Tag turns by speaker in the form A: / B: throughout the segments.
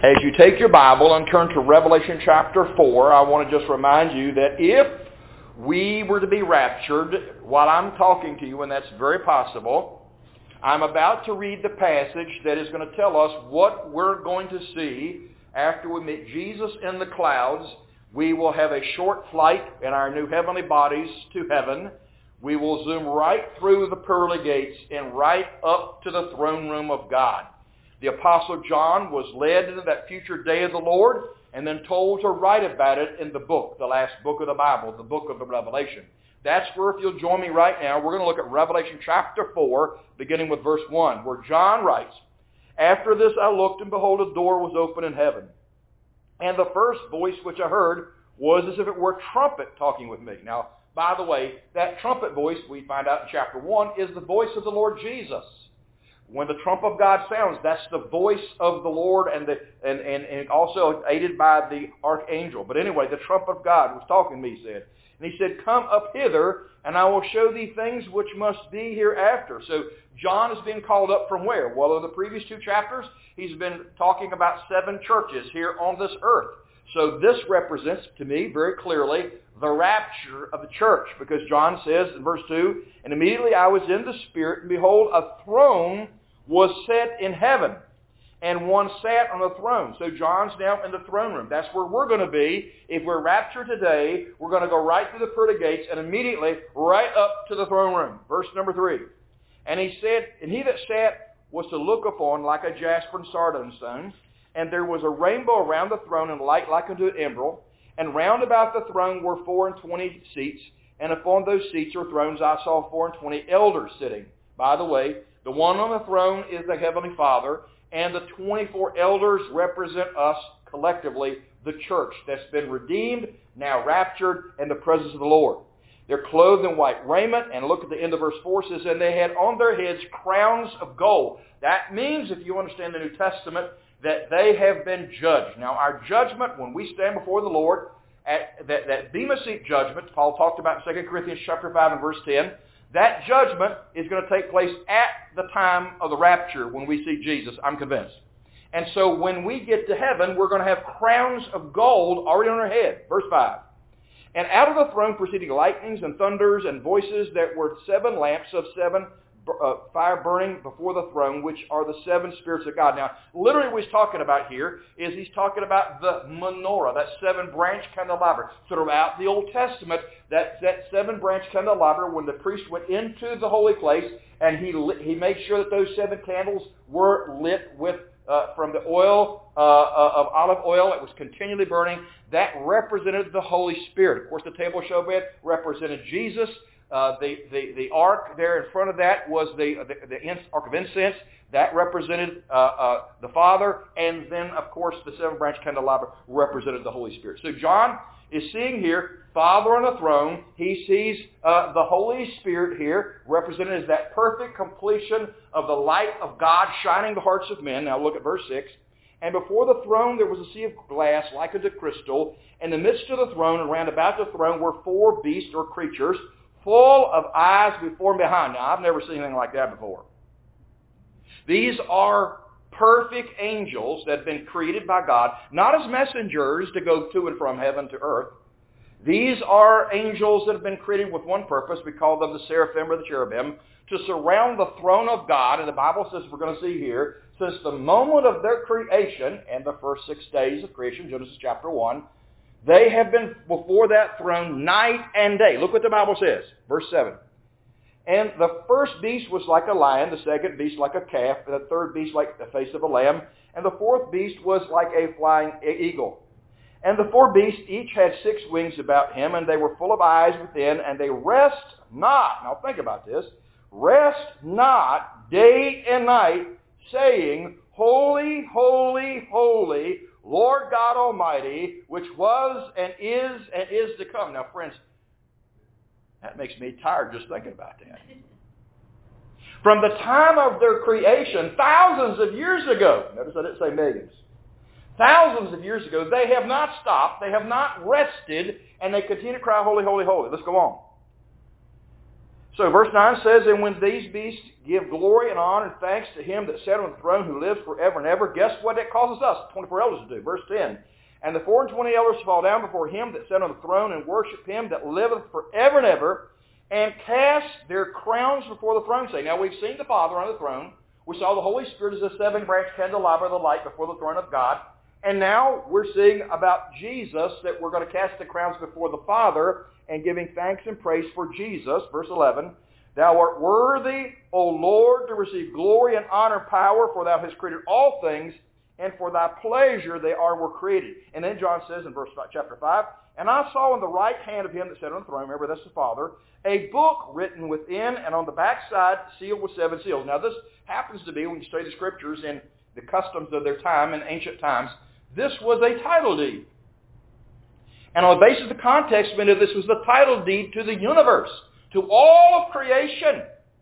A: As you take your Bible and turn to Revelation chapter 4, I want to just remind you that if we were to be raptured while I'm talking to you, and that's very possible, I'm about to read the passage that is going to tell us what we're going to see after we meet Jesus in the clouds. We will have a short flight in our new heavenly bodies to heaven. We will zoom right through the pearly gates and right up to the throne room of God. The Apostle John was led into that future day of the Lord and then told to write about it in the book, the last book of the Bible, the book of the Revelation. That's where, if you'll join me right now, we're going to look at Revelation chapter 4, beginning with verse 1, where John writes, "After this I looked, and behold, a door was open in heaven. And the first voice which I heard was as if it were a trumpet talking with me." Now, by the way, that trumpet voice, we find out in chapter 1, is the voice of the Lord Jesus. When the trump of God sounds, that's the voice of the Lord, and also aided by the archangel. But anyway, the trump of God was talking to me, he said. And he said, "Come up hither, and I will show thee things which must be hereafter." So John is being called up from where? Well, in the previous 2 chapters, he's been talking about 7 churches here on this earth. So this represents, to me, very clearly, the rapture of the church. Because John says in verse 2, "And immediately I was in the Spirit, and behold, a throne was set in heaven, and one sat on the throne." So John's now in the throne room. That's where we're going to be. If we're raptured today, we're going to go right through the pearly gates and immediately right up to the throne room. Verse number 3. "And he said, and he that sat was to look upon like a jasper and sardine stone. And there was a rainbow around the throne, and light like unto an emerald. And round about the throne were 24 seats. And upon those seats or thrones I saw 24 elders sitting." By the way, the one on the throne is the Heavenly Father, and the 24 elders represent us collectively, the church that's been redeemed, now raptured, in the presence of the Lord. They're clothed in white raiment, and look at the end of verse 4, says, "And they had on their heads crowns of gold." That means, if you understand the New Testament, that they have been judged. Now, our judgment, when we stand before the Lord, at that Bema Seat judgment, Paul talked about in 2 Corinthians chapter 5 and verse 10, that judgment is going to take place at the time of the rapture when we see Jesus, I'm convinced. And so when we get to heaven, we're going to have crowns of gold already on our head. Verse 5. "And out of the throne proceeding lightnings and thunders and voices that were 7 lamps of 7 fire burning before the throne, which are the 7 spirits of God." Now, literally what he's talking about here is he's talking about the menorah, that 7-branch candelabra. Throughout the Old Testament, that 7-branch candelabra, when the priest went into the holy place, and he made sure that those 7 candles were lit with from the oil of olive oil. It was continually burning. That represented the Holy Spirit. Of course, the table showbread represented Jesus. The ark there in front of that was the ark of incense. That represented the Father. And then, of course, the 7-branch candelabra represented the Holy Spirit. So John is seeing here Father on the throne. He sees the Holy Spirit here represented as that perfect completion of the light of God shining the hearts of men. Now look at verse 6. "And before the throne there was a sea of glass like unto crystal. In the midst of the throne and round about the throne were 4 beasts or creatures, full of eyes before and behind." Now, I've never seen anything like that before. These are perfect angels that have been created by God, not as messengers to go to and from heaven to earth. These are angels that have been created with one purpose. We call them the seraphim or the cherubim, to surround the throne of God. And the Bible says, we're going to see here, since the moment of their creation and the first 6 days of creation, Genesis chapter 1, they have been before that throne night and day. Look what the Bible says. Verse 7. "And the first beast was like a lion, the second beast like a calf, and the third beast like the face of a lamb, and the fourth beast was like a flying eagle. And the 4 beasts each had 6 wings about him, and they were full of eyes within, and they rest not." Now think about this. "Rest not day and night, saying, Holy, holy, holy, Lord God Almighty, which was and is to come." Now, friends, that makes me tired just thinking about that. From the time of their creation, thousands of years ago, notice I didn't say millions, thousands of years ago, they have not stopped, they have not rested, and they continue to cry, "Holy, holy, holy." Let's go on. So verse 9 says, And when these beasts give glory and honor and thanks to him that sat on the throne who lives forever and ever, guess what it causes us, 24 elders, to do? Verse 10. And the 24 elders fall down before him that sat on the throne and worship him that liveth forever and ever, and cast their crowns before the throne, saying, Now we've seen the Father on the throne. We saw the Holy Spirit as a seven-branched candelabra of the light before the throne of God. And now we're seeing about Jesus that we're going to cast the crowns before the Father and giving thanks and praise for Jesus. Verse 11, Thou art worthy, O Lord, to receive glory and honor and power, for thou hast created all things, and for thy pleasure they were created. And then John says in chapter 5, And I saw in the right hand of him that sat on the throne, remember that's the Father, a book written within and on the backside sealed with 7 seals. Now this happens to be, when you study the Scriptures and the customs of their time in ancient times, this was a title deed. And on the basis of the context, this was the title deed to the universe, to all of creation.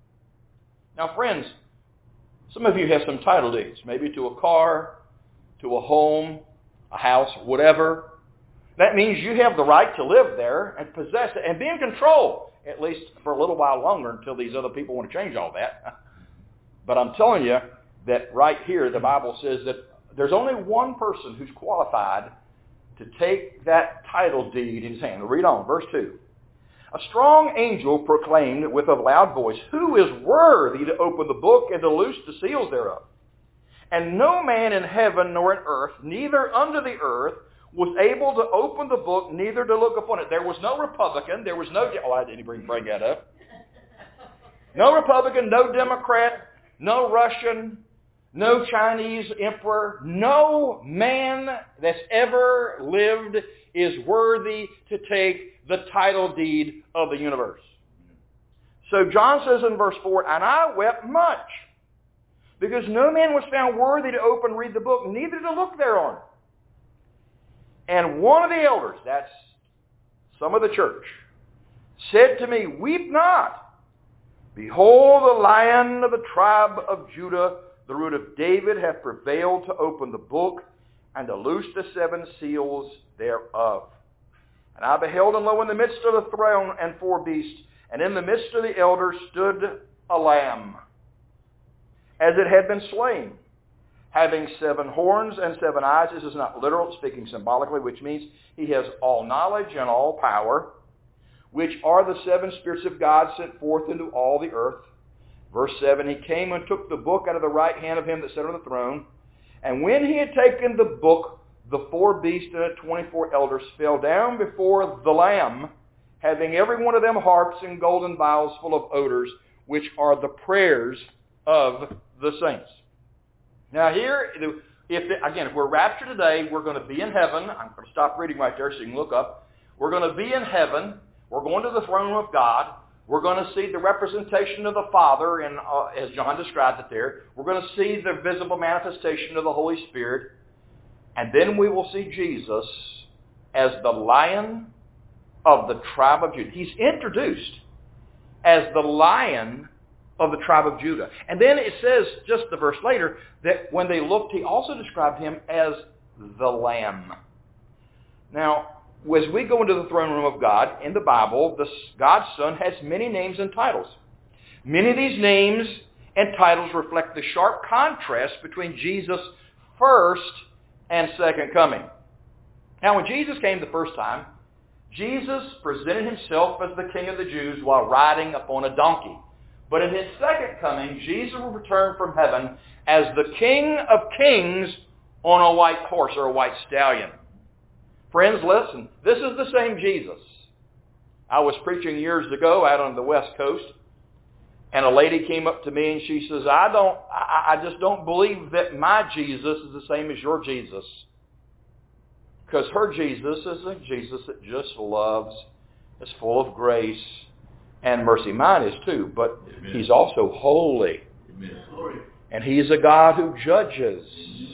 A: Now friends, some of you have some title deeds, maybe to a car, to a home, a house, whatever. That means you have the right to live there and possess it and be in control, at least for a little while longer until these other people want to change all that. But I'm telling you that right here the Bible says that there's only one person who's qualified to take that title deed in his hand. Read on, verse 2. A strong angel proclaimed with a loud voice, Who is worthy to open the book and to loose the seals thereof? And no man in heaven nor in earth, neither under the earth, was able to open the book, neither to look upon it. There was no Republican. There was no... Oh, I didn't bring that up. No Republican, no Democrat, no Russian, no Chinese emperor. No man that's ever lived is worthy to take the title deed of the universe. So John says in verse 4, And I wept much, because no man was found worthy to open and read the book, neither to look thereon. And one of the elders, that's some of the church, said to me, Weep not. Behold, the Lion of the tribe of Judah, the root of David, hath prevailed to open the book and to loose the 7 seals thereof. And I beheld, and lo, in the midst of the throne and 4 beasts, and in the midst of the elders stood a lamb, as it had been slain, having 7 horns and 7 eyes. This is not literal, speaking symbolically, which means he has all knowledge and all power, which are the 7 spirits of God sent forth into all the earth. Verse 7, He came and took the book out of the right hand of him that sat on the throne. And when he had taken the book, the 4 beasts and the 24 elders fell down before the Lamb, having every one of them harps and golden vials full of odors, which are the prayers of the saints. Now here, if we're raptured today, we're going to be in heaven. I'm going to stop reading right there so you can look up. We're going to be in heaven. We're going to the throne room of God. We're going to see the representation of the Father, as John described it there. We're going to see the visible manifestation of the Holy Spirit. And then we will see Jesus as the Lion of the tribe of Judah. He's introduced as the Lion of the tribe of Judah. And then it says, just the verse later, that when they looked, he also described him as the Lamb. Now, as we go into the throne room of God, in the Bible, God's Son has many names and titles. Many of these names and titles reflect the sharp contrast between Jesus' first and second coming. Now, when Jesus came the first time, Jesus presented himself as the King of the Jews while riding upon a donkey. But in his second coming, Jesus will return from heaven as the King of Kings on a white horse or a white stallion. Friends, listen, this is the same Jesus. I was preaching years ago out on the West Coast, and a lady came up to me and she says, I just don't believe that my Jesus is the same as your Jesus. Because her Jesus is a Jesus that just loves, is full of grace and mercy. Mine is too, but Amen. He's also holy. Amen. And He is a God who judges.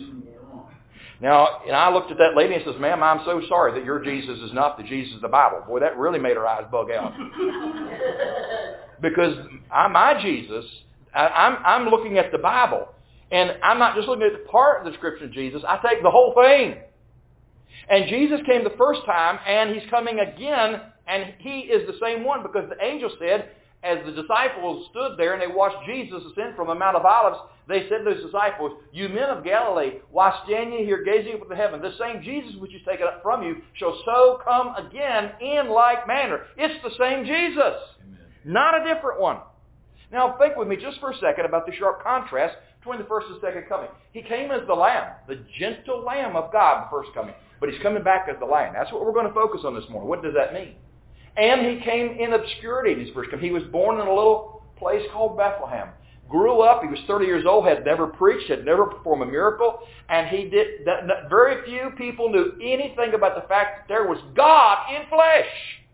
A: Now, and I looked at that lady and says, Ma'am, I'm so sorry that your Jesus is not the Jesus of the Bible. Boy, that really made her eyes bug out. Because my Jesus, I'm looking at the Bible. And I'm not just looking at the part of the description of Jesus. I take the whole thing. And Jesus came the first time, and He's coming again, and He is the same one, because the angel said, as the disciples stood there and they watched Jesus ascend from the Mount of Olives, they said to those disciples, "You men of Galilee, why stand ye here gazing up at the heaven? The same Jesus which is taken up from you shall so come again in like manner." It's the same Jesus, not a different one. Now think with me just for a second about the sharp contrast between the first and second coming. He came as the Lamb, the gentle Lamb of God, the first coming. But He's coming back as the Lion. That's what we're going to focus on this morning. What does that mean? And He came in obscurity in His first coming. He was born in a little place called Bethlehem. Grew up, He was 30 years old, had never preached, had never performed a miracle, and very few people knew anything about the fact that there was God in flesh.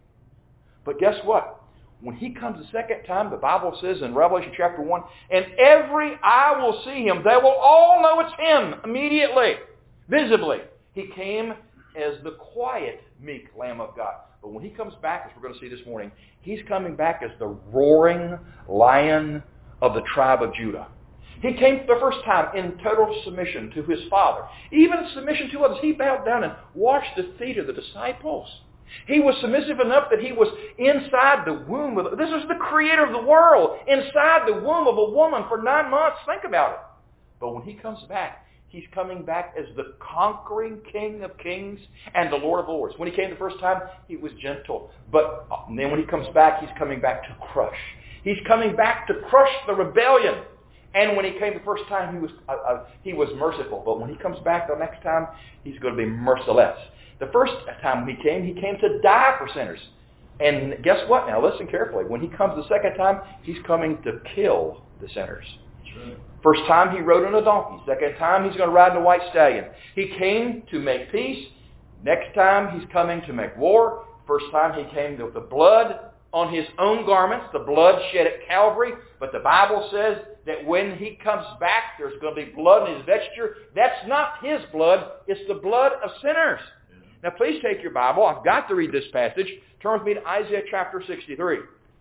A: But guess what? When He comes the second time, the Bible says in Revelation chapter 1, "And every eye will see Him. They will all know it's Him immediately, visibly." He came as the quiet, meek Lamb of God. But when He comes back, as we're going to see this morning, He's coming back as the roaring lion of the tribe of Judah. He came for the first time in total submission to His Father. Even submission to others. He bowed down and washed the feet of the disciples. He was submissive enough that He was inside the womb of... This is the Creator of the world, inside the womb of a woman for 9 months. Think about it. But when He comes back, He's coming back as the conquering King of kings and the Lord of lords. When He came the first time, He was gentle. But then when He comes back, He's coming back to crush. He's coming back to crush the rebellion. And when He came the first time, He was merciful. But when He comes back the next time, He's going to be merciless. The first time He came to die for sinners. And guess what now? Listen carefully. When He comes the second time, He's coming to kill the sinners. First time He rode on a donkey. Second time He's going to ride on a white stallion. He came to make peace. Next time He's coming to make war. First time He came with the blood on His own garments, the blood shed at Calvary. But the Bible says that when He comes back, there's going to be blood in His vesture. That's not His blood. It's the blood of sinners. Now please take your Bible. I've got to read this passage. Turn with me to Isaiah chapter 63.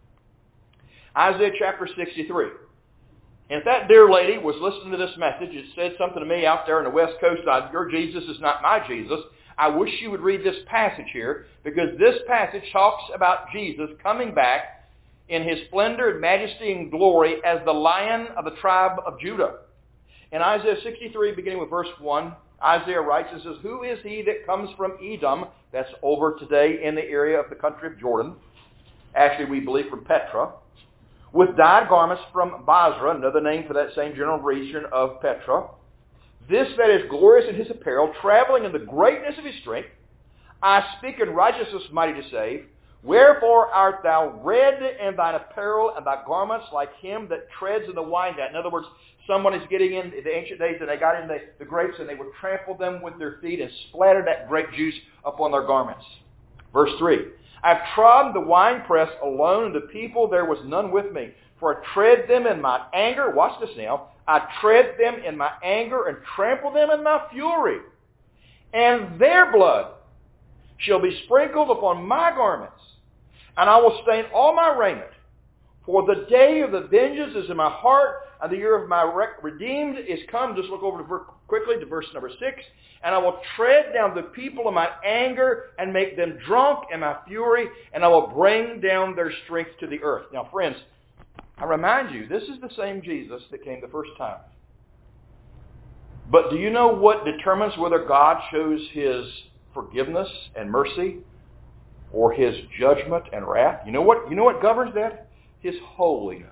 A: Isaiah chapter 63. And if that dear lady was listening to this message, it said something to me out there on the West Coast, "Your Jesus is not my Jesus," I wish you would read this passage here, because this passage talks about Jesus coming back in His splendor and majesty and glory as the Lion of the tribe of Judah. In Isaiah 63, beginning with verse 1, Isaiah writes and says, "Who is he that comes from Edom?" That's over today in the area of the country of Jordan. Actually, we believe from Petra. "With dyed garments from Basra," another name for that same general region of Petra. "This that is glorious in his apparel, traveling in the greatness of his strength. I speak in righteousness, mighty to save. Wherefore art thou red in thine apparel, and thy garments like him that treads in the wine vat?" In other words, someone is getting in the ancient days, and they got in the grapes, and they would trample them with their feet and splatter that grape juice upon their garments. Verse 3, "I've trodden the winepress alone, and the people there was none with me. For I tread them in my anger." Watch this now. "I tread them in my anger and trample them in my fury. And their blood shall be sprinkled upon my garments, and I will stain all my raiment. For the day of the vengeance is in my heart, and the year of my redeemed is come." Just look over quickly to verse number 6. "And I will tread down the people in my anger and make them drunk in my fury, and I will bring down their strength to the earth." Now, friends, I remind you, this is the same Jesus that came the first time. But do you know what determines whether God shows His forgiveness and mercy or His judgment and wrath? You know what governs that? His holiness.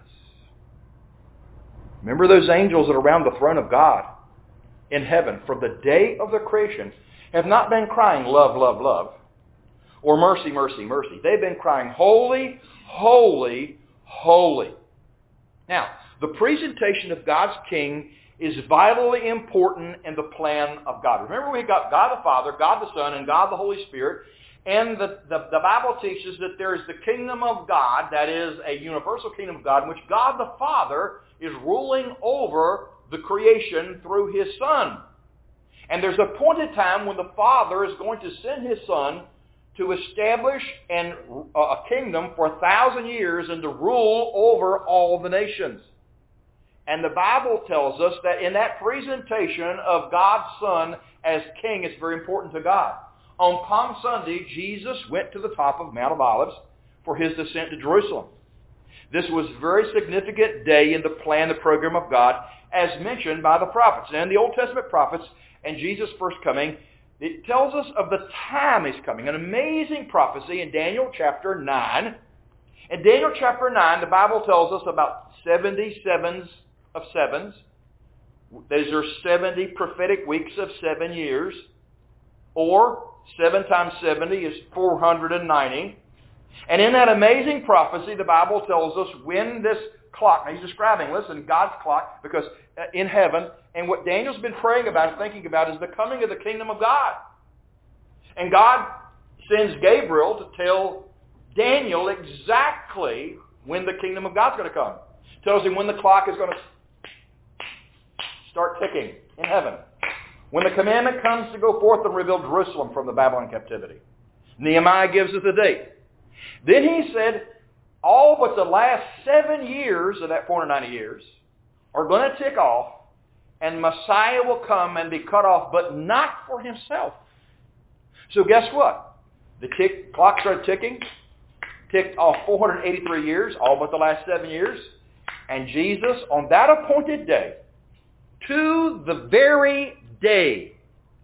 A: Remember those angels that are around the throne of God in heaven from the day of their creation have not been crying, "Love, love, love," or "Mercy, mercy, mercy." They've been crying, "Holy, holy, holy." Now, the presentation of God's King is vitally important in the plan of God. Remember, we've got God the Father, God the Son, and God the Holy Spirit. And the Bible teaches that there is the kingdom of God, that is a universal kingdom of God, in which God the Father is ruling over the creation through His Son. And there's a appointed time when the Father is going to send His Son to establish a kingdom for 1,000 years and to rule over all the nations. And the Bible tells us that in that presentation of God's Son as King, it's very important to God. On Palm Sunday, Jesus went to the top of Mount of Olives for His descent to Jerusalem. This was a very significant day in the plan, the program of God, as mentioned by the prophets. And the Old Testament prophets and Jesus' first coming, it tells us of the time He's coming. An amazing prophecy in Daniel chapter 9. In Daniel chapter 9, the Bible tells us about 70 sevens of sevens. These are 70 prophetic weeks of 7 years. Or 7 times 70 is 490. And in that amazing prophecy, the Bible tells us when this clock, now he's describing, listen, God's clock, because in heaven, and what Daniel's been praying about and thinking about is the coming of the kingdom of God. And God sends Gabriel to tell Daniel exactly when the kingdom of God's going to come. Tells him when the clock is going to start ticking in heaven. When the commandment comes to go forth and rebuild Jerusalem from the Babylon captivity. Nehemiah gives us the date. Then he said, all but the last 7 years of that 490 years are going to tick off, and Messiah will come and be cut off, but not for Himself. So guess what? The clock started ticking, ticked off 483 years, all but the last 7 years, and Jesus, on that appointed day, to the very day,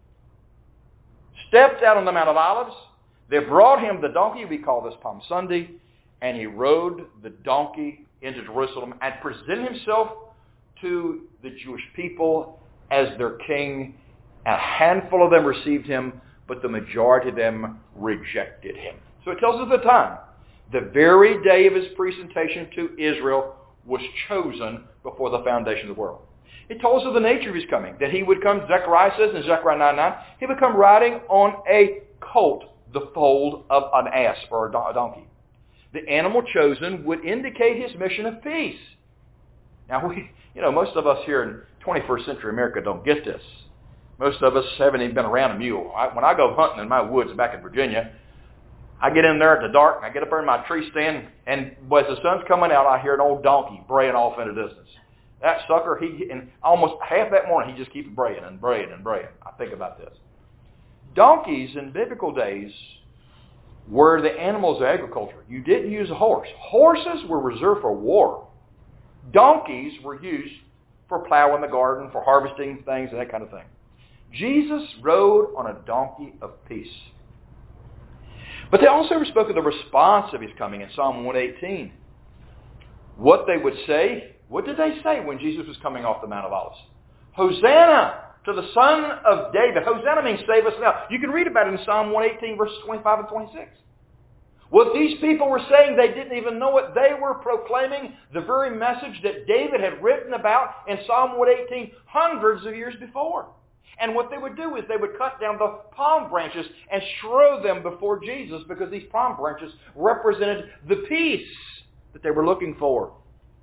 A: stepped out on the Mount of Olives. They brought Him the donkey, we call this Palm Sunday, and He rode the donkey into Jerusalem and presented Himself to the Jewish people as their king. A handful of them received Him, but the majority of them rejected Him. So it tells us the time. The very day of His presentation to Israel was chosen before the foundation of the world. It tells us of the nature of His coming, that He would come, Zechariah says in Zechariah 9:9, He would come riding on a colt, the foal of an ass or a donkey. The animal chosen would indicate His mission of peace. Now, most of us here in 21st century America don't get this. Most of us haven't even been around a mule. When I go hunting in my woods back in Virginia, I get in there at the dark, and I get up there in my tree stand, and as the sun's coming out, I hear an old donkey braying off in the distance. That sucker, and almost half that morning, he just keeps braying and braying and braying. I think about this. Donkeys in biblical days were the animals of agriculture. You didn't use a horse. Horses were reserved for war. Donkeys were used for plowing the garden, for harvesting things, and that kind of thing. Jesus rode on a donkey of peace. But they also spoke of the response of His coming in Psalm 118. What they would say, what did they say when Jesus was coming off the Mount of Olives? Hosanna to the Son of David. Hosanna means save us now. You can read about it in Psalm 118, verses 25 and 26. What these people were saying, they didn't even know it. They were proclaiming the very message that David had written about in Psalm 118 hundreds of years before. And what they would do is they would cut down the palm branches and throw them before Jesus, because these palm branches represented the peace that they were looking for.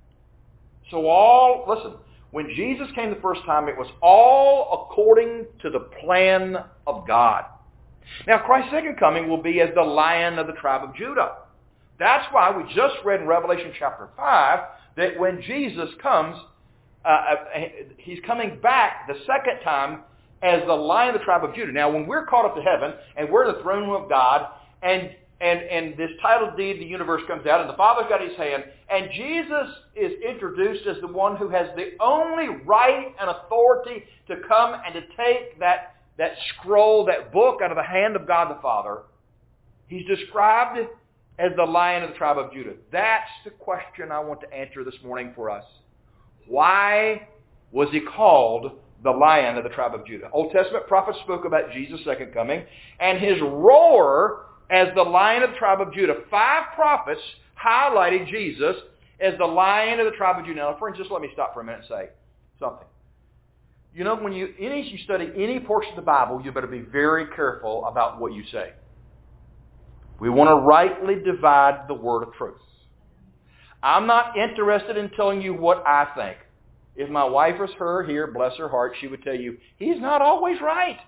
A: So listen, when Jesus came the first time, it was all according to the plan of God. Now, Christ's second coming will be as the Lion of the tribe of Judah. That's why we just read in Revelation chapter 5 that when Jesus comes, He's coming back the second time as the Lion of the tribe of Judah. Now, when we're caught up to heaven and we're in the throne room of God, and this title deed of the universe comes out, and the Father's got His hand, and Jesus is introduced as the one who has the only right and authority to come and to take that scroll, that book out of the hand of God the Father. He's described as the Lion of the tribe of Judah. That's the question I want to answer this morning for us. Why was He called the Lion of the tribe of Judah? Old Testament prophets spoke about Jesus' second coming and His roar as the Lion of the tribe of Judah. 5 prophets highlighted Jesus as the Lion of the tribe of Judah. Now, friends, just let me stop for a minute and say something. When you study any portion of the Bible, you better be very careful about what you say. We want to rightly divide the word of truth. I'm not interested in telling you what I think. If my wife was here, bless her heart, she would tell you, he's not always right.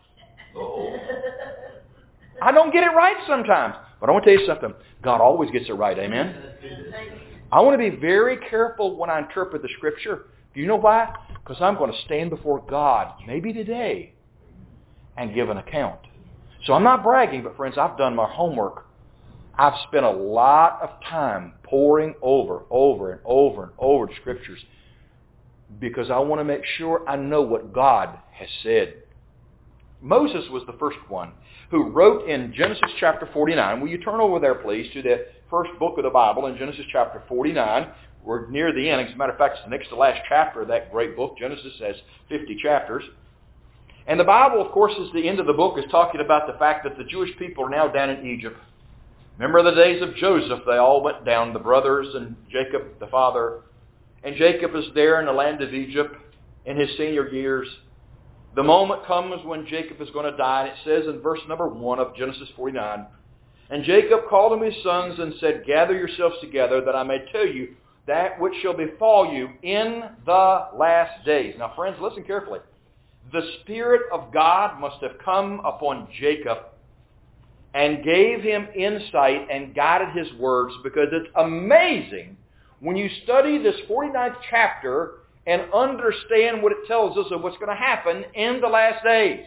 A: I don't get it right sometimes. But I want to tell you something. God always gets it right. Amen? I want to be very careful when I interpret the Scripture. Do you know why? Because I'm going to stand before God, maybe today, and give an account. So I'm not bragging, but friends, I've done my homework. I've spent a lot of time poring over the Scriptures because I want to make sure I know what God has said. Moses was the first one who wrote in Genesis chapter 49. Will you turn over there, please, to the first book of the Bible in Genesis chapter 49. We're near the end. As a matter of fact, it's the next to last chapter of that great book. Genesis has 50 chapters. And the Bible, of course, is the end of the book, is talking about the fact that the Jewish people are now down in Egypt. Remember the days of Joseph, they all went down, the brothers and Jacob, the father. And Jacob is there in the land of Egypt in his senior years. The moment comes when Jacob is going to die, and it says in verse number 1 of Genesis 49, "And Jacob called him his sons and said, Gather yourselves together, that I may tell you that which shall befall you in the last days." Now, friends, listen carefully. The Spirit of God must have come upon Jacob and gave him insight and guided his words, because it's amazing when you study this 49th chapter and understand what it tells us of what's going to happen in the last days.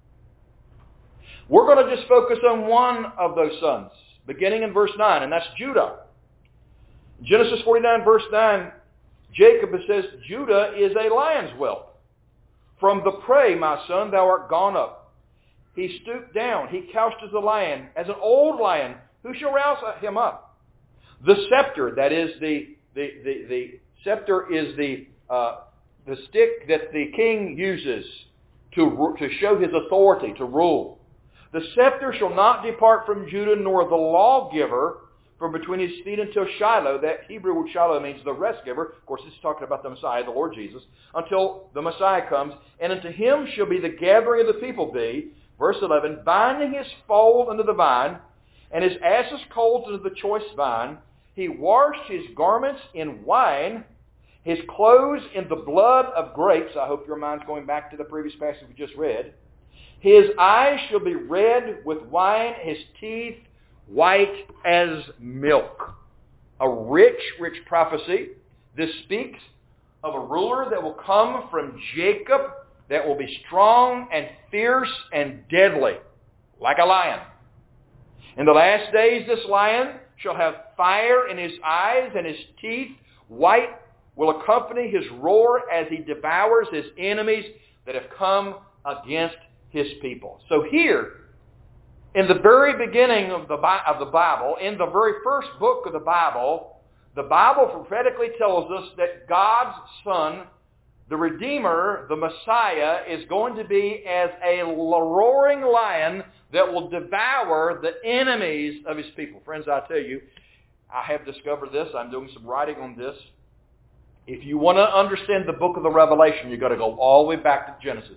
A: We're going to just focus on one of those sons, beginning in verse 9, and that's Judah. Genesis 49, verse 9, Jacob, it says, "Judah is a lion's whelp. From the prey, my son, thou art gone up. He stooped down. He couched as a lion, as an old lion. Who shall rouse him up? The scepter," that is the scepter is the stick that the king uses to show his authority, to rule. "The scepter shall not depart from Judah, nor the lawgiver from between his feet until Shiloh." That Hebrew word Shiloh means the rest giver. Of course, this is talking about the Messiah, the Lord Jesus. "Until the Messiah comes. And unto him shall be the gathering of the people be," verse 11, "binding his foal unto the vine, and his ass's colt unto the choice vine. He washed his garments in wine, his clothes in the blood of grapes." I hope your mind's going back to the previous passage we just read. "His eyes shall be red with wine, his teeth white as milk." A rich prophecy. This speaks of a ruler that will come from Jacob that will be strong and fierce and deadly, like a lion. "In the last days this lion shall have fire in his eyes, and his teeth white will accompany his roar as he devours his enemies that have come against his people." So here, in the very beginning of the Bible, in the very first book of the Bible prophetically tells us that God's Son, the Redeemer, the Messiah, is going to be as a roaring lion that will devour the enemies of his people. Friends, I tell you, I have discovered this. I'm doing some writing on this. If you want to understand the book of the Revelation, you've got to go all the way back to Genesis.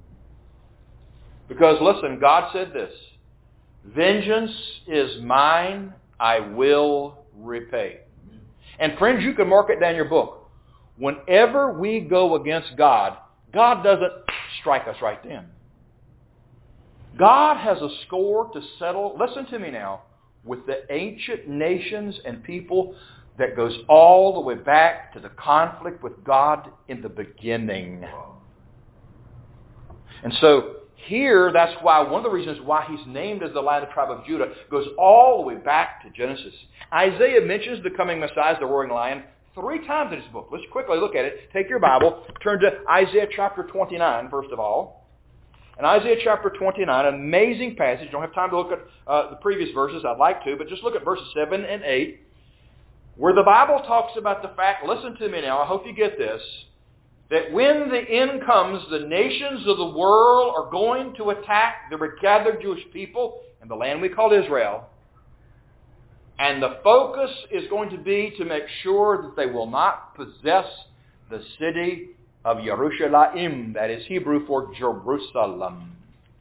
A: Because listen, God said this, "Vengeance is mine, I will repay." And friends, you can mark it down in your book. Whenever we go against God, God doesn't strike us right then. God has a score to settle, listen to me now, with the ancient nations and people that goes all the way back to the conflict with God in the beginning. And so here, that's why one of the reasons why he's named as the Lion of the tribe of Judah goes all the way back to Genesis. Isaiah mentions the coming Messiah as the roaring lion 3 times in his book. Let's quickly look at it. Take your Bible, turn to Isaiah chapter 29, first of all. In Isaiah chapter 29, an amazing passage. I don't have time to look at the previous verses. I'd like to, but just look at verses 7 and 8, where the Bible talks about the fact, listen to me now, I hope you get this, that when the end comes, the nations of the world are going to attack the gathered Jewish people in the land we call Israel. And the focus is going to be to make sure that they will not possess the city of Yerushalayim, that is Hebrew for Jerusalem.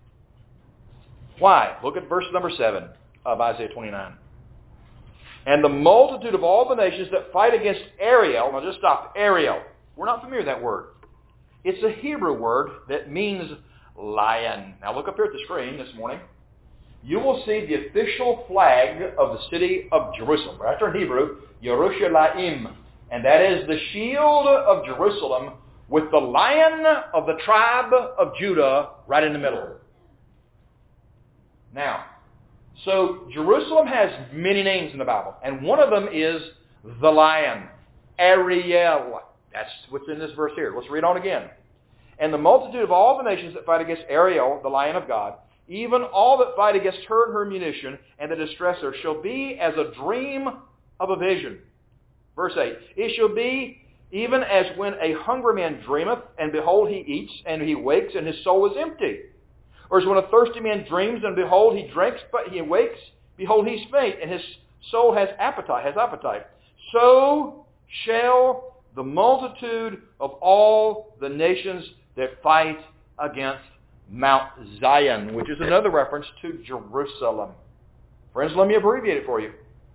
A: Why? Look at verse number 7 of Isaiah 29. "And the multitude of all the nations that fight against Ariel," now just stop, Ariel. We're not familiar with that word. It's a Hebrew word that means lion. Now look up here at the screen this morning. You will see the official flag of the city of Jerusalem. Right in Hebrew, Yerushalayim. And that is the shield of Jerusalem with the Lion of the tribe of Judah right in the middle. Now, So Jerusalem has many names in the Bible, and one of them is the Lion, Ariel. That's what's in this verse here. Let's read on again. And the multitude of all the nations that fight against Ariel, the Lion of God, even all that fight against her and her munition, and that distress her, shall be as a dream of a vision. Verse 8, it shall be even as when a hungry man dreameth, and behold, he eats, and he wakes, and his soul is empty. Or as when a thirsty man dreams, and behold, he drinks, but he awakes, behold, he's faint, and his soul has appetite. So shall the multitude of all the nations that fight against Mount Zion, which is another reference to Jerusalem. Friends, let me abbreviate it for you.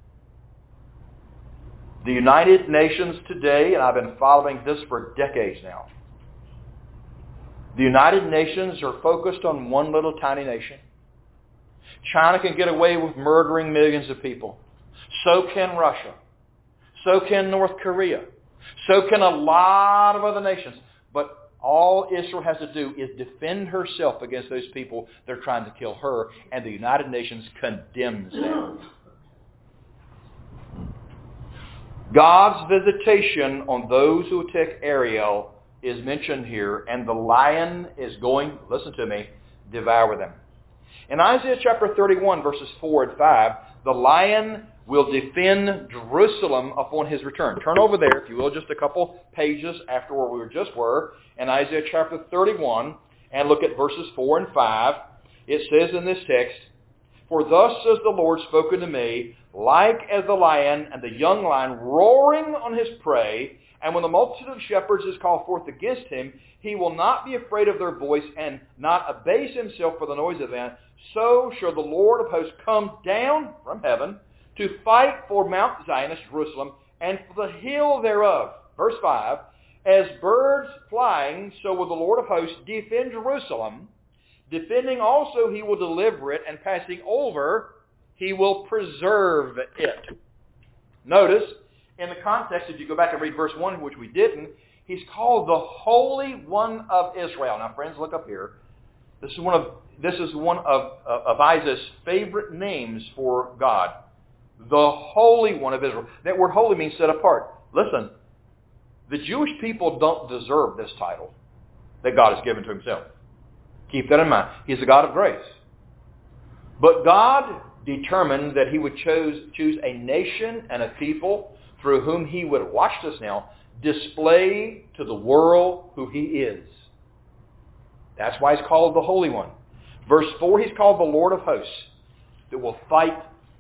A: The United Nations today, and I've been following this for decades now, the United Nations are focused on one little tiny nation. China can get away with murdering millions of people. So can Russia. So can North Korea. So can a lot of other nations. But all Israel has to do is defend herself against those people that are trying to kill her, and the United Nations condemns them. God's visitation on those who attack Ariel is mentioned here, and the lion is going, listen to me, devour them. In Isaiah chapter 31, verses 4 and 5, the lion will defend Jerusalem upon his return. Turn over there, if you will, just a couple pages after where we just were, in Isaiah chapter 31, and look at verses 4 and 5. It says in this text, for thus says the Lord spoken to me, like as the lion and the young lion roaring on his prey, and when the multitude of shepherds is called forth against him, he will not be afraid of their voice and not abase himself for the noise of them. So shall the Lord of hosts come down from heaven to fight for Mount Zion, Jerusalem, and for the hill thereof. Verse 5, as birds flying, so will the Lord of hosts defend Jerusalem. Defending also he will deliver it, and passing over he will preserve it. Notice, in the context, if you go back and read verse 1, which we didn't, he's called the Holy One of Israel. Now, friends, look up here. This is one of Isaiah's favorite names for God. The Holy One of Israel. That word holy means set apart. Listen, the Jewish people don't deserve this title that God has given to himself. Keep that in mind. He's a God of grace. But God determined that he would choose a nation and a people through whom he would, watch this now, display to the world who he is. That's why he's called the Holy One. Verse 4, he's called the Lord of hosts that will fight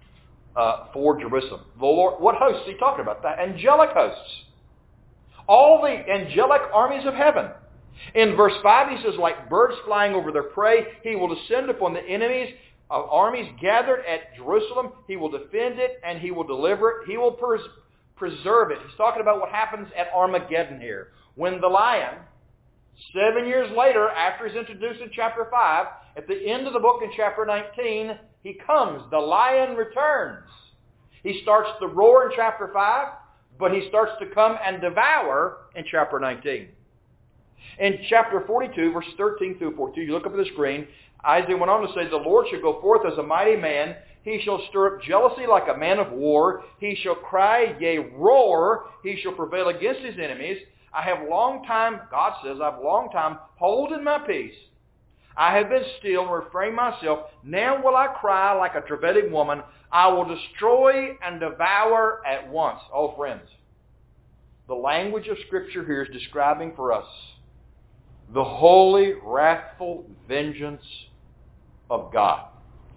A: for Jerusalem. The Lord, what hosts is he talking about? The angelic hosts. All the angelic armies of heaven. In verse 5, he says, like birds flying over their prey, he will descend upon the enemies of armies gathered at Jerusalem. He will defend it and he will deliver it. He will preserve it. He's talking about what happens at Armageddon here. When the lion, 7 years later, after he's introduced in chapter 5, at the end of the book in chapter 19, he comes. The lion returns. He starts to roar in chapter 5, but he starts to come and devour in chapter 19. In chapter 42, verses 13 through 42, you look up at the screen, Isaiah went on to say, the Lord shall go forth as a mighty man. He shall stir up jealousy like a man of war. He shall cry, yea, roar. He shall prevail against his enemies. I have long time, God says, I have long time holden my peace. I have been still and refrained myself. Now will I cry like a travailing woman. I will destroy and devour at once. Oh, friends, the language of Scripture here is describing for us the holy, wrathful vengeance of God.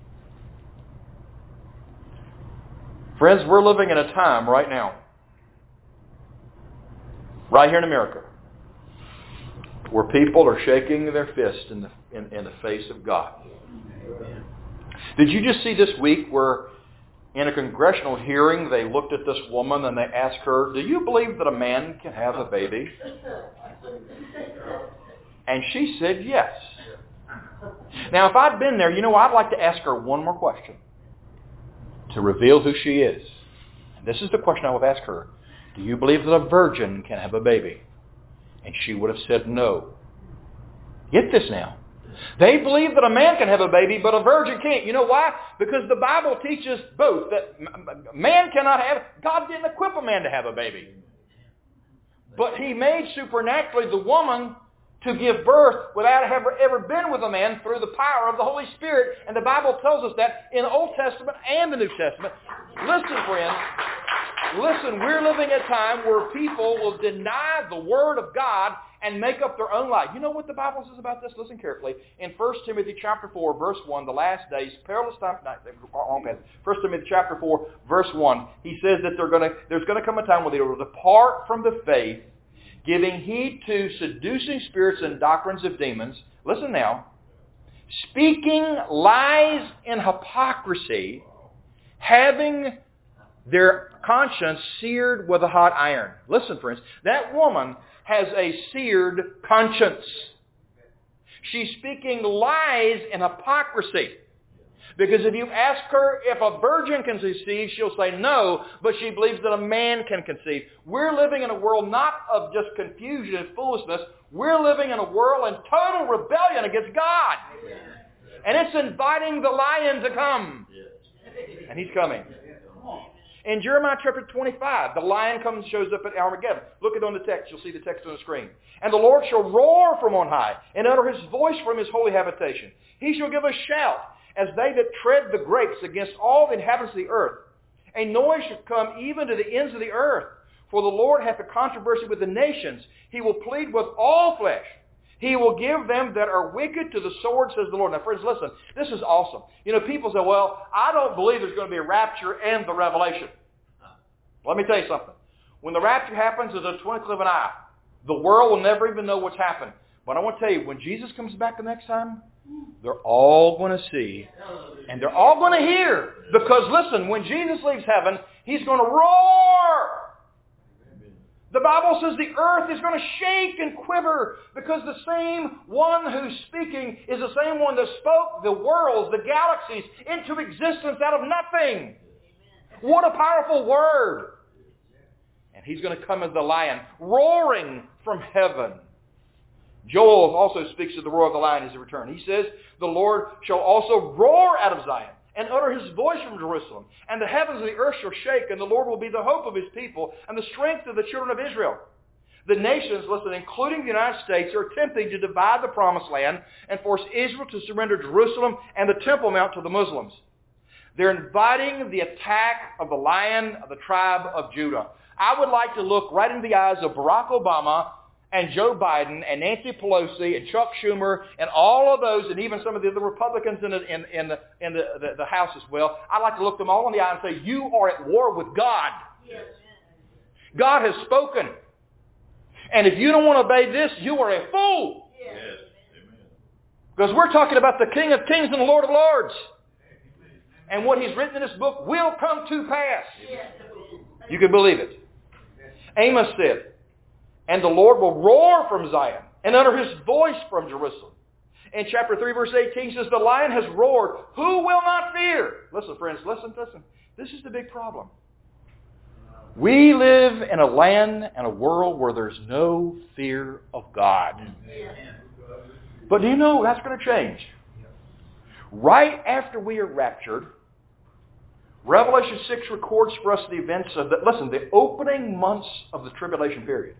A: Friends, we're living in a time right now, right here in America, where people are shaking their fist in the face of God. Amen. Did you just see this week where in a congressional hearing they looked at this woman and they asked her, do you believe that a man can have a baby? And she said yes. Now, if I'd been there, I'd like to ask her one more question to reveal who she is. And this is the question I would ask her. Do you believe that a virgin can have a baby? And she would have said no. Get this now. They believe that a man can have a baby, but a virgin can't. You know why? Because the Bible teaches both. That man cannot have, God didn't equip a man to have a baby. But He made supernaturally the woman to give birth without ever been with a man through the power of the Holy Spirit. And the Bible tells us that in the Old Testament and the New Testament. Listen, friends. Listen, we're living at a time where people will deny the Word of God and make up their own life. You know what the Bible says about this? Listen carefully. In 1 Timothy chapter 4, verse 1, the last days, perilous time. 1 Timothy chapter 4, verse 1, he says that there's going to come a time when they will depart from the faith, giving heed to seducing spirits and doctrines of demons. Listen now. Speaking lies in hypocrisy, having their conscience seared with a hot iron. Listen, friends. That woman has a seared conscience. She's speaking lies in hypocrisy. Because if you ask her if a virgin can conceive, she'll say no, but she believes that a man can conceive. We're living in a world not of just confusion and foolishness. We're living in a world in total rebellion against God. And it's inviting the lion to come. And he's coming. In Jeremiah chapter 25, the lion comes and shows up at Armageddon. Look at on the text. You'll see the text on the screen. And the Lord shall roar from on high and utter His voice from His holy habitation. He shall give a shout as they that tread the grapes against all the inhabitants of the earth. A noise shall come even to the ends of the earth. For the Lord hath a controversy with the nations. He will plead with all flesh. He will give them that are wicked to the sword, says the Lord. Now, friends, listen. This is awesome. You know, people say, well, I don't believe there's going to be a rapture and the revelation. Let me tell you something. When the rapture happens, it's a twinkle of an eye. The world will never even know what's happened. But I want to tell you, when Jesus comes back the next time, they're all going to see and they're all going to hear. Because, listen, when Jesus leaves heaven, He's going to roar. The Bible says the earth is going to shake and quiver because the same one who's speaking is the same one that spoke the worlds, the galaxies, into existence out of nothing. What a powerful word. And He's going to come as the lion, roaring from heaven. Joel also speaks of the roar of the lion as He returns. He says, the Lord shall also roar out of Zion and utter His voice from Jerusalem. And the heavens and the earth shall shake, and the Lord will be the hope of His people and the strength of the children of Israel. The nations, listen, including the United States, are attempting to divide the promised land and force Israel to surrender Jerusalem and the Temple Mount to the Muslims. They're inviting the attack of the Lion of the tribe of Judah. I would like to look right in the eyes of Barack Obama and Joe Biden and Nancy Pelosi and Chuck Schumer and all of those, and even some of the other Republicans in the House as well. I'd like to look them all in the eye and say, you are at war with God. Yes. God has spoken. And if you don't want to obey this, you are a fool. Yes. Because we're talking about the King of Kings and the Lord of Lords. And what He's written in this book will come to pass. You can believe it. Amos said, and the Lord will roar from Zion and utter His voice from Jerusalem. In chapter 3, verse 18 says, the lion has roared. Who will not fear? Listen, friends, listen. This is the big problem. We live in a land and a world where there's no fear of God. But do you know that's going to change? Right after we are raptured, Revelation 6 records for us the events of the opening months of the tribulation period.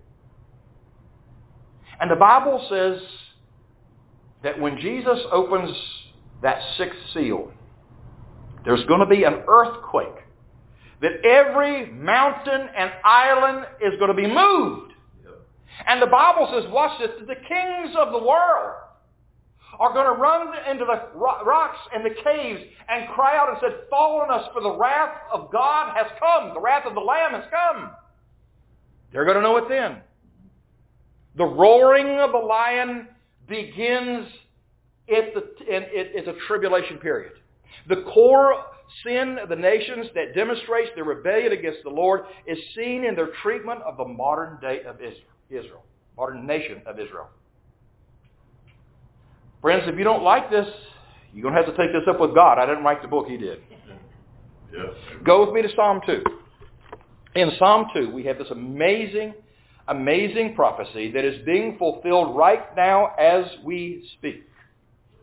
A: And the Bible says that when Jesus opens that sixth seal, there's going to be an earthquake. That every mountain and island is going to be moved. And the Bible says, watch this, that the kings of the world are going to run into the rocks and the caves and cry out and say, fall on us, for the wrath of God has come. The wrath of the Lamb has come. They're going to know it then. The roaring of the lion begins at the tribulation period. The core sin of the nations that demonstrates their rebellion against the Lord is seen in their treatment of the modern day of Israel, modern nation of Israel. Friends, if you don't like this, you're going to have to take this up with God. I didn't write the book, He did. Yeah. Go with me to Psalm 2. In Psalm 2, we have this amazing prophecy that is being fulfilled right now as we speak.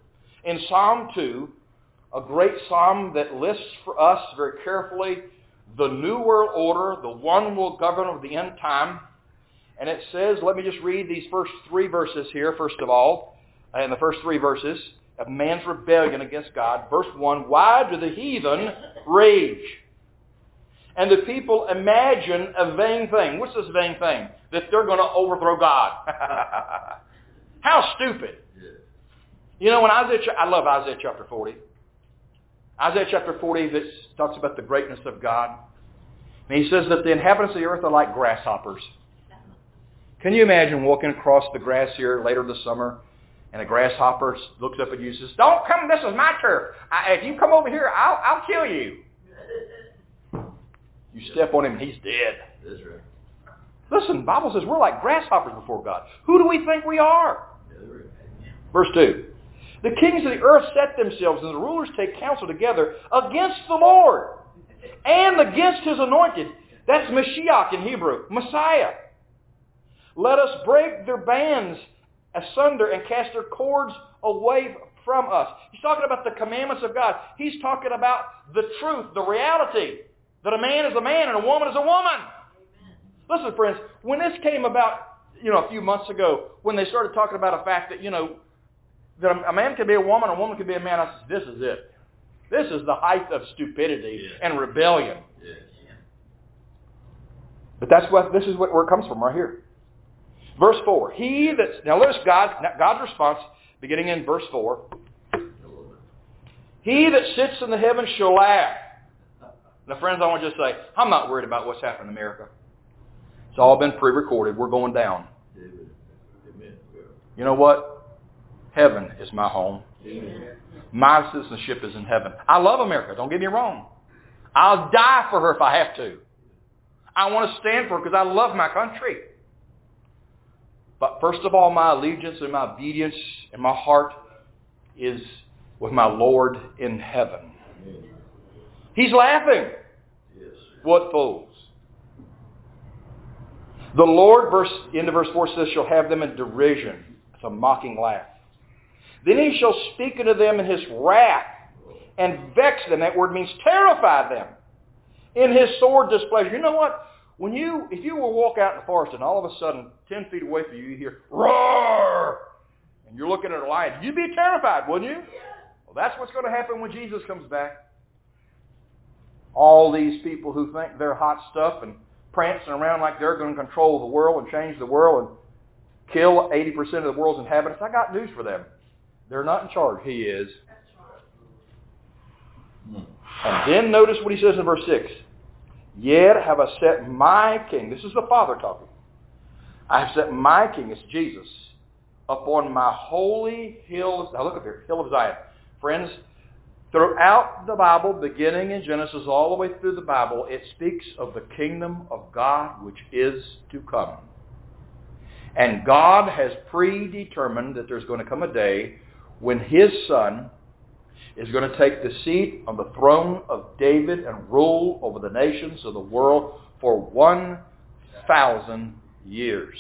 A: In Psalm 2, a great psalm that lists for us very carefully the new world order, the one who will govern over the end time. And it says, let me just read these first 3 verses here, first of all, in the first 3 verses of man's rebellion against God. Verse 1, why do the heathen rage? And the people imagine a vain thing. What's this vain thing? That they're going to overthrow God. How stupid. You know, when I love Isaiah chapter 40. Isaiah chapter 40 that talks about the greatness of God. And he says that the inhabitants of the earth are like grasshoppers. Can you imagine walking across the grass here later this summer and a grasshopper looks up at you and says, don't come, this is my turf. If you come over here, I'll kill you. You step on him and he's dead.
B: That's right.
A: Listen, the Bible says we're like grasshoppers before God. Who do we think we are? Verse 2. The kings of the earth set themselves and the rulers take counsel together against the Lord and against His anointed. That's Mashiach in Hebrew, Messiah. Let us break their bands asunder and cast their cords away from us. He's talking about the commandments of God. He's talking about the truth, the reality, that a man is a man and a woman is a woman. Listen, friends, when this came about, a few months ago, when they started talking about a fact that, that a man can be a woman, a woman can be a man, I said, this is it. This is the height of stupidity and rebellion.
B: Yes.
A: But this is where it comes from right here. Verse 4. Now notice God's response, beginning in verse 4. He that sits in the heavens shall laugh. Now, friends, I want to just say, I'm not worried about what's happening in America. It's all been pre-recorded. We're going down. You know what? Heaven is my home.
B: Amen.
A: My citizenship is in heaven. I love America. Don't get me wrong. I'll die for her if I have to. I want to stand for her because I love my country. But first of all, my allegiance and my obedience and my heart is with my Lord in heaven. He's laughing.
B: Yes.
A: What fools. The Lord, into verse 4 says, shall have them in derision. It's a mocking laugh. Then He shall speak unto them in His wrath and vex them. That word means terrify them. In His sword displeasure. You know what? If you will walk out in the forest and all of a sudden, 10 feet away from you, you hear, roar! And you're looking at a lion, you'd be terrified, wouldn't you? Well, that's what's going to happen when Jesus comes back. All these people who think they're hot stuff and prancing around like they're going to control the world and change the world and kill 80% of the world's inhabitants, I got news for them. They're not in charge. He is. And then notice what He says in verse 6. Yet have I set my king, this is the Father talking, I have set my king, it's Jesus, upon my holy hill. Now look up here, hill of Zion. Friends, throughout the Bible, beginning in Genesis all the way through the Bible, it speaks of the kingdom of God which is to come. And God has predetermined that there's going to come a day when His Son is going to take the seat on the throne of David and rule over the nations of the world for 1,000 years.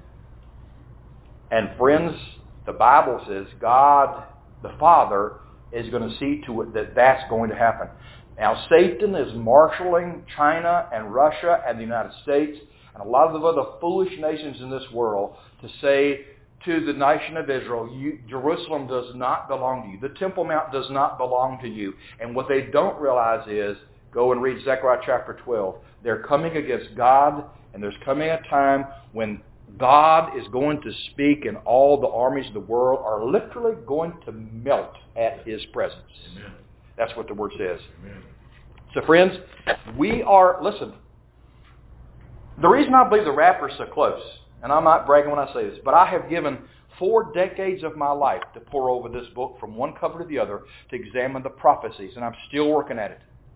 A: And friends, the Bible says God, the Father, is going to see to it that that's going to happen. Now, Satan is marshaling China and Russia and the United States and a lot of the other foolish nations in this world to say to the nation of Israel, Jerusalem does not belong to you. The Temple Mount does not belong to you. And what they don't realize is, go and read Zechariah chapter 12. They're coming against God, and there's coming a time when God is going to speak and all the armies of the world are literally going to melt at His presence.
B: Amen.
A: That's what the Word says.
B: Amen.
A: So friends, listen, the reason I believe the rapture is so close, and I'm not bragging when I say this, but I have given 4 decades of my life to pour over this book from one cover to the other to examine the prophecies, and I'm still working at it.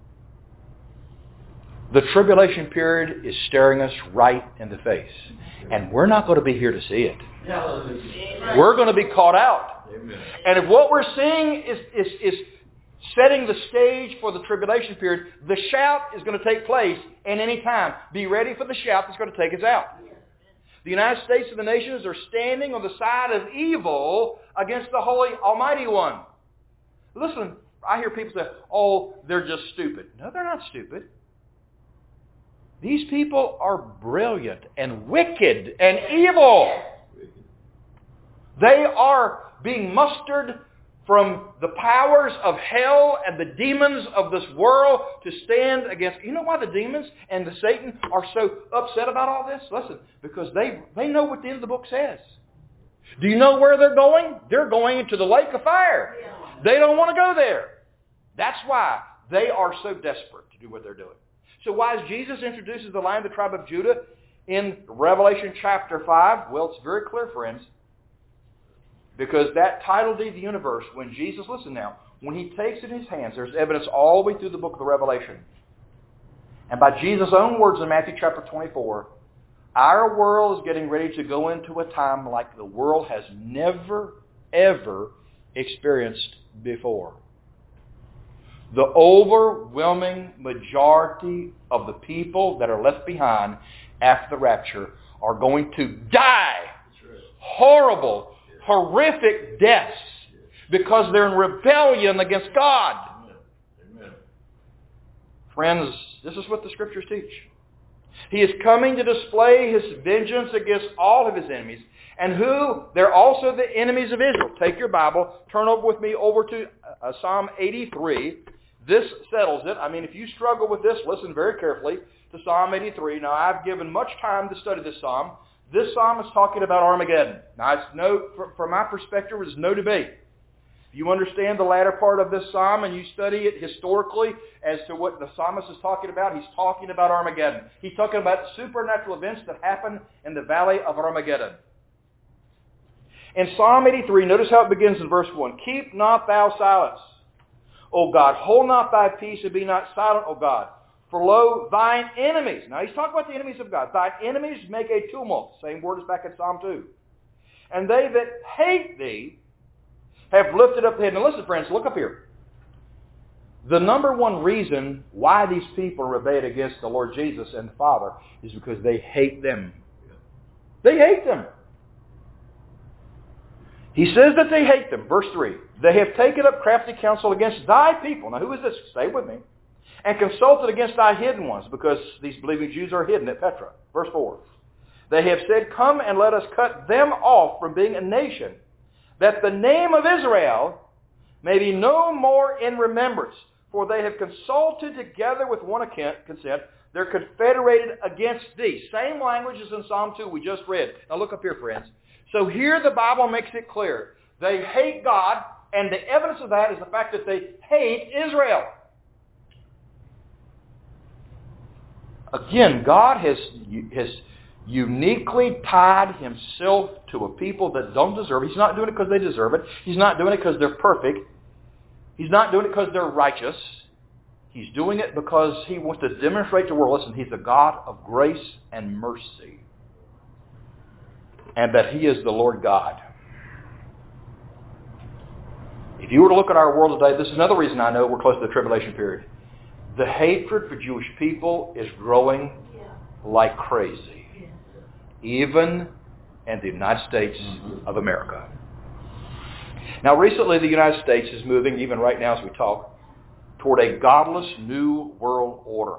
A: The tribulation period is staring us right in the face, and we're not going to be here to see it. We're going to be caught out.
B: Amen.
A: And if what we're seeing is setting the stage for the tribulation period, the shout is going to take place at any time. Be ready for the shout that's going to take us out. The United States and the nations are standing on the side of evil against the Holy Almighty One. Listen, I hear people say, oh, they're just stupid. No, they're not stupid. These people are brilliant and wicked and evil. They are being mustered from the powers of hell and the demons of this world to stand against. You know why the demons and the Satan are so upset about all this? Listen, because they know what the end of the book says. Do you know where they're going? They're going into the lake of fire. They don't want to go there. That's why they are so desperate to do what they're doing. So why is Jesus introduces the Lion of the tribe of Judah in Revelation chapter 5? Well, it's very clear, friends. Because that title deed of the universe, when Jesus, listen now, when he takes it in his hands, there's evidence all the way through the book of the Revelation. And by Jesus' own words in Matthew chapter 24, our world is getting ready to go into a time like the world has never, ever experienced before. The overwhelming majority of the people that are left behind after the rapture are going to die horrible, horrific deaths because they're in rebellion against God. Amen. Friends, this is what the Scriptures teach. He is coming to display His vengeance against all of His enemies, and they're also the enemies of Israel. Take your Bible, turn over with me over to Psalm 83. This settles it. I mean, if you struggle with this, listen very carefully to Psalm 83. Now, I've given much time to study this psalm. This psalm is talking about Armageddon. Now, from my perspective, there's no debate. If you understand the latter part of this psalm and you study it historically as to what the psalmist is talking about, he's talking about Armageddon. He's talking about supernatural events that happen in the valley of Armageddon. In Psalm 83, notice how it begins in verse 1. Keep not thou silence, O God. Hold not thy peace and be not silent, O God. For lo, thine enemies. Now he's talking about the enemies of God. Thine enemies make a tumult. Same word as back in Psalm 2. And they that hate thee have lifted up their head. Now listen, friends, look up here. The number one reason why these people rebelled against the Lord Jesus and the Father is because they hate them. They hate them. He says that they hate them. Verse 3. They have taken up crafty counsel against thy people. Now who is this? Stay with me. And consulted against thy hidden ones, because these believing Jews are hidden at Petra. Verse 4. They have said, come and let us cut them off from being a nation, that the name of Israel may be no more in remembrance. For they have consulted together with one consent. They're confederated against thee. Same language as in Psalm 2 we just read. Now look up here, friends. So here the Bible makes it clear. They hate God, and the evidence of that is the fact that they hate Israel. Again, God has uniquely tied Himself to a people that don't deserve it. He's not doing it because they deserve it. He's not doing it because they're perfect. He's not doing it because they're righteous. He's doing it because He wants to demonstrate to the world, listen, He's a God of grace and mercy. And that He is the Lord God. If you were to look at our world today, this is another reason I know we're close to the tribulation period. The hatred for Jewish people is growing like crazy. Even in the United States of America. Now recently the United States is moving, even right now as we talk, toward a godless new world order.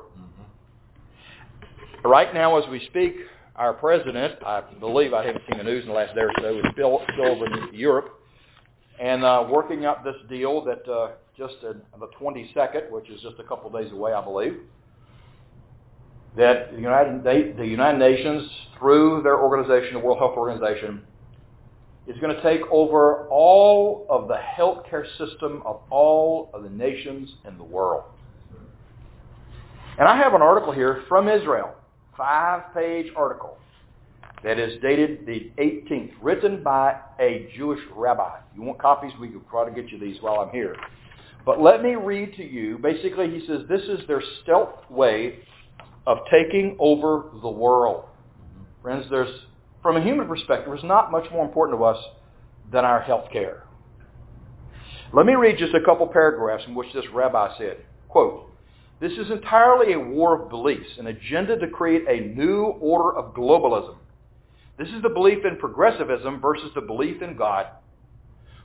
A: Right now as we speak, our president, I believe, I haven't seen the news in the last day or so, is still over in Europe and working out this deal that just on the 22nd, which is just a couple of days away, I believe, that the United Nations, through their organization, the World Health Organization, is going to take over all of the healthcare system of all of the nations in the world. And I have an article here from Israel, 5-page article, that is dated the 18th, written by a Jewish rabbi. If you want copies, we can try to get you these while I'm here. But let me read to you. Basically, he says this is their stealth way of taking over the world. Friends, from a human perspective, there's not much more important to us than our health care. Let me read just a couple paragraphs in which this rabbi said, quote, this is entirely a war of beliefs, an agenda to create a new order of globalism. This is the belief in progressivism versus the belief in God.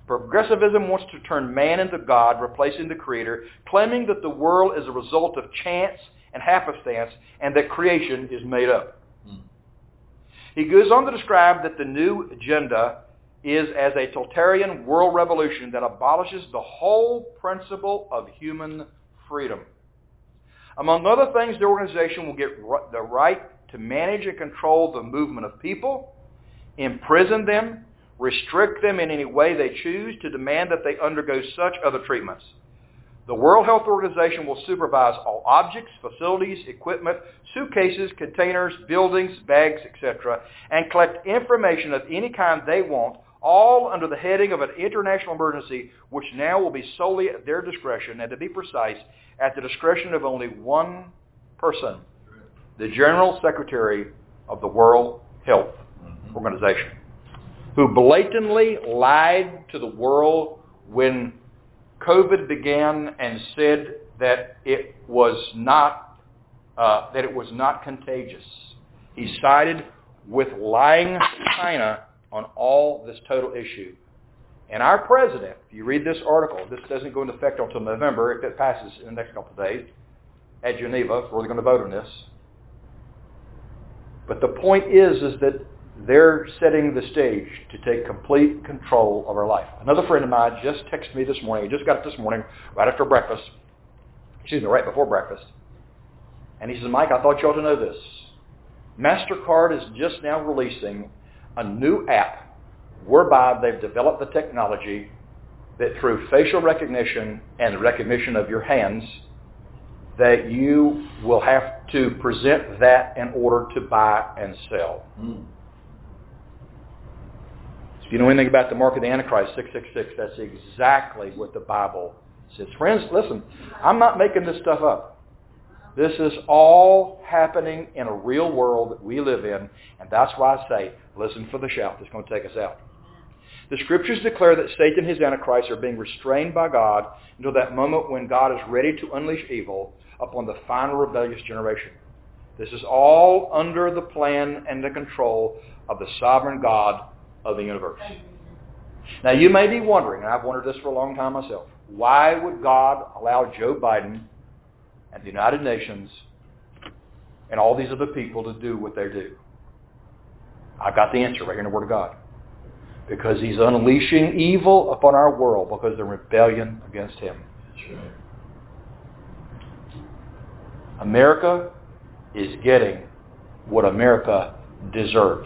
A: Progressivism wants to turn man into God, replacing the Creator, claiming that the world is a result of chance and happenstance and that creation is made up. He goes on to describe that the new agenda is as a totalitarian world revolution that abolishes the whole principle of human freedom. Among other things, the organization will get the right to manage and control the movement of people, imprison them, restrict them in any way they choose, to demand that they undergo such other treatments. The World Health Organization will supervise all objects, facilities, equipment, suitcases, containers, buildings, bags, etc., and collect information of any kind they want, all under the heading of an international emergency, which now will be solely at their discretion, and to be precise, at the discretion of only one person, the General Secretary of the World Health Organization, who blatantly lied to the world when COVID began and said that it was not contagious. He sided with lying China on all this total issue. And our president, if you read this article, this doesn't go into effect until November, if it passes in the next couple of days, at Geneva, where they're going to vote on this. But the point is that they're setting the stage to take complete control of our life. Another friend of mine just texted me this morning. He just got it this morning, right after breakfast. Right before breakfast. And he says, Mike, I thought you ought to know this. MasterCard is just now releasing a new app whereby they've developed the technology that through facial recognition and recognition of your hands, that you will have to present that in order to buy and sell. If you know anything about the mark of the Antichrist, 666, that's exactly what the Bible says. Friends, listen, I'm not making this stuff up. This is all happening in a real world that we live in, and that's why I say, listen for the shout that's going to take us out. The Scriptures declare that Satan and his Antichrist are being restrained by God until that moment when God is ready to unleash evil upon the final rebellious generation. This is all under the plan and the control of the sovereign God of the universe. Now you may be wondering, and I've wondered this for a long time myself, why would God allow Joe Biden and the United Nations and all these other people to do what they do? I've got the answer right here in the Word of God. Because He's unleashing evil upon our world because of rebellion against Him. That's right. America is getting what America deserves.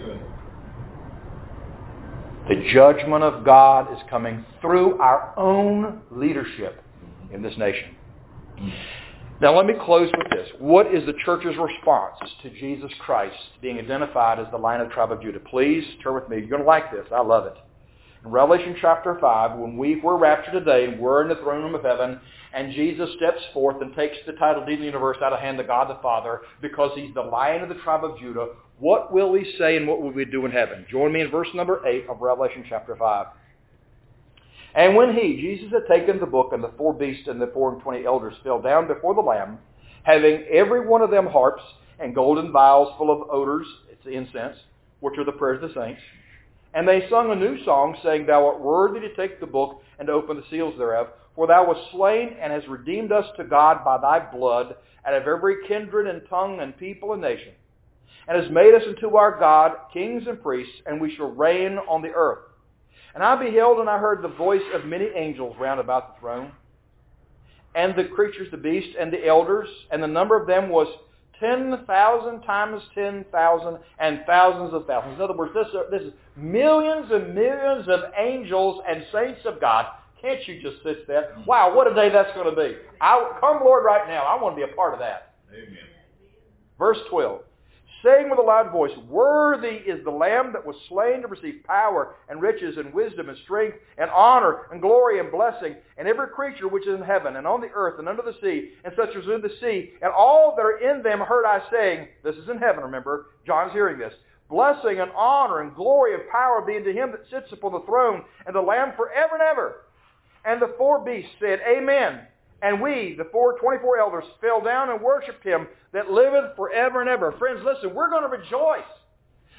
A: The judgment of God is coming through our own leadership in this nation. Now let me close with this. What is the church's response to Jesus Christ being identified as the Lion of the tribe of Judah? Please turn with me. You're going to like this. I love it. In Revelation chapter 5, when we're raptured today and we're in the throne room of heaven, and Jesus steps forth and takes the title deed of the universe out of the hand of God the Father because He's the Lion of the tribe of Judah, what will He say and what will we do in heaven? Join me in verse number 8 of Revelation chapter 5. And when He, Jesus, had taken the book, and the 4 beasts and the 24 elders fell down before the Lamb, having every one of them harps and golden vials full of odors, it's incense, which are the prayers of the saints. And they sung a new song, saying, Thou art worthy to take the book and to open the seals thereof, for Thou wast slain and hast redeemed us to God by Thy blood out of every kindred and tongue and people and nation, and hast made us unto our God kings and priests, and we shall reign on the earth. And I beheld and I heard the voice of many angels round about the throne, and the creatures, the beast, and the elders, and the number of them was 10,000 times 10,000 and thousands of thousands. In other words, this is millions and millions of angels and saints of God. Can't you just sit there? Wow, what a day that's going to be. Come, Lord, right now. I want to be a part of that. Amen. Verse 12. Saying with a loud voice, Worthy is the Lamb that was slain to receive power and riches and wisdom and strength and honor and glory and blessing, and every creature which is in heaven and on the earth and under the sea, and such as in the sea, and all that are in them heard I saying, this is in heaven, remember, John's hearing this, blessing and honor and glory and power be unto Him that sits upon the throne and the Lamb forever and ever. And the 4 beasts said, Amen. And we, the 24 elders, fell down and worshipped Him that liveth forever and ever. Friends, listen, we're going to rejoice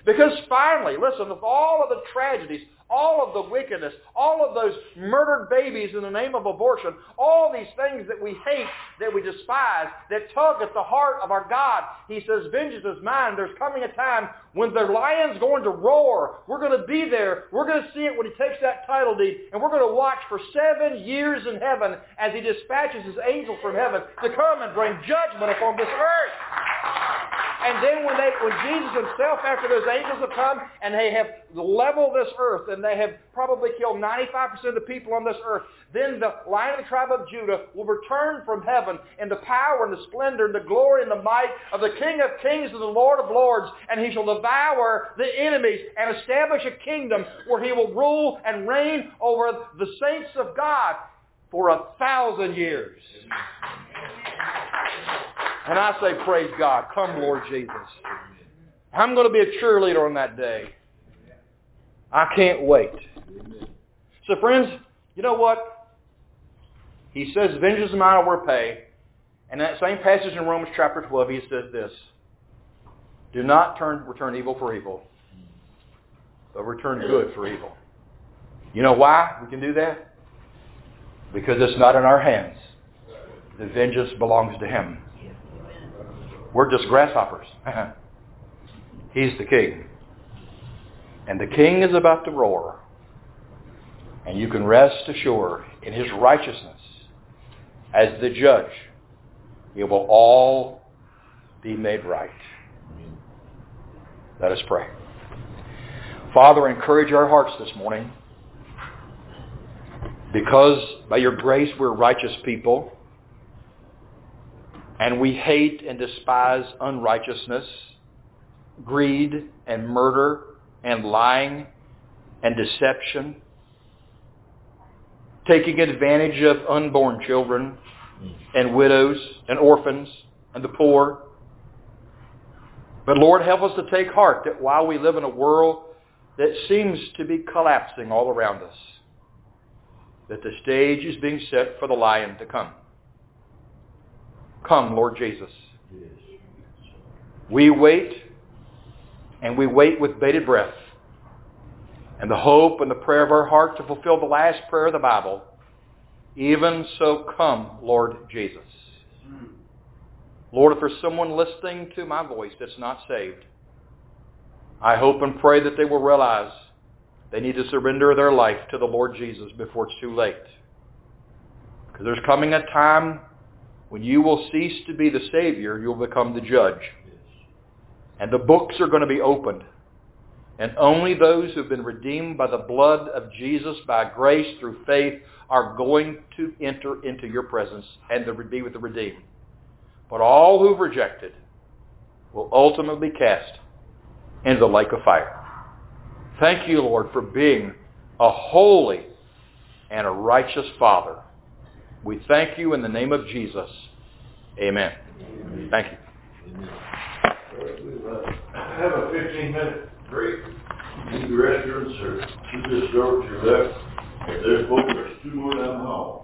A: Because finally, listen, with all of the tragedies, all of the wickedness, all of those murdered babies in the name of abortion, all these things that we hate, that we despise, that tug at the heart of our God, He says, vengeance is mine. There's coming a time when the lion's going to roar. We're going to be there. We're going to see it when He takes that title deed, and we're going to watch for 7 years in heaven as He dispatches His angel from heaven to come and bring judgment upon this earth. And then when Jesus Himself, after those angels have come and they have leveled this earth and they have probably killed 95% of the people on this earth, then the Lion of the tribe of Judah will return from heaven in the power and the splendor and the glory and the might of the King of Kings and the Lord of Lords. And He shall devour the enemies and establish a kingdom where He will rule and reign over the saints of God for 1,000 years. And I say, praise God. Come, Lord Jesus. I'm going to be a cheerleader on that day. I can't wait. So friends, you know what? He says, vengeance is mine, I will repay. And in that same passage in Romans chapter 12, he says this. Do not return evil for evil, but return good for evil. You know why we can do that? Because it's not in our hands. The vengeance belongs to Him. We're just grasshoppers. He's the King. And the King is about to roar. And you can rest assured in His righteousness as the judge. It will all be made right. Let us pray. Father, encourage our hearts this morning. Because by Your grace we're righteous people. And we hate and despise unrighteousness, greed and murder and lying and deception, taking advantage of unborn children and widows and orphans and the poor. But Lord, help us to take heart that while we live in a world that seems to be collapsing all around us, that the stage is being set for the Lion to come. Come, Lord Jesus. We wait, and we wait with bated breath, and the hope and the prayer of our heart to fulfill the last prayer of the Bible. Even so, come, Lord Jesus. Lord, if there's someone listening to my voice that's not saved, I hope and pray that they will realize they need to surrender their life to the Lord Jesus before it's too late. Because there's coming a time when you will cease to be the Savior, you'll become the judge. And the books are going to be opened. And only those who have been redeemed by the blood of Jesus by grace through faith are going to enter into Your presence and to be with the redeemed. But all who've rejected will ultimately be cast into the lake of fire. Thank You, Lord, for being a holy and a righteous Father. We thank You in the name of Jesus. Amen. Amen. Thank you.
B: We'll have a 15-minute break. Use the restrooms or through this door to your left. If there's 2 more down the hall.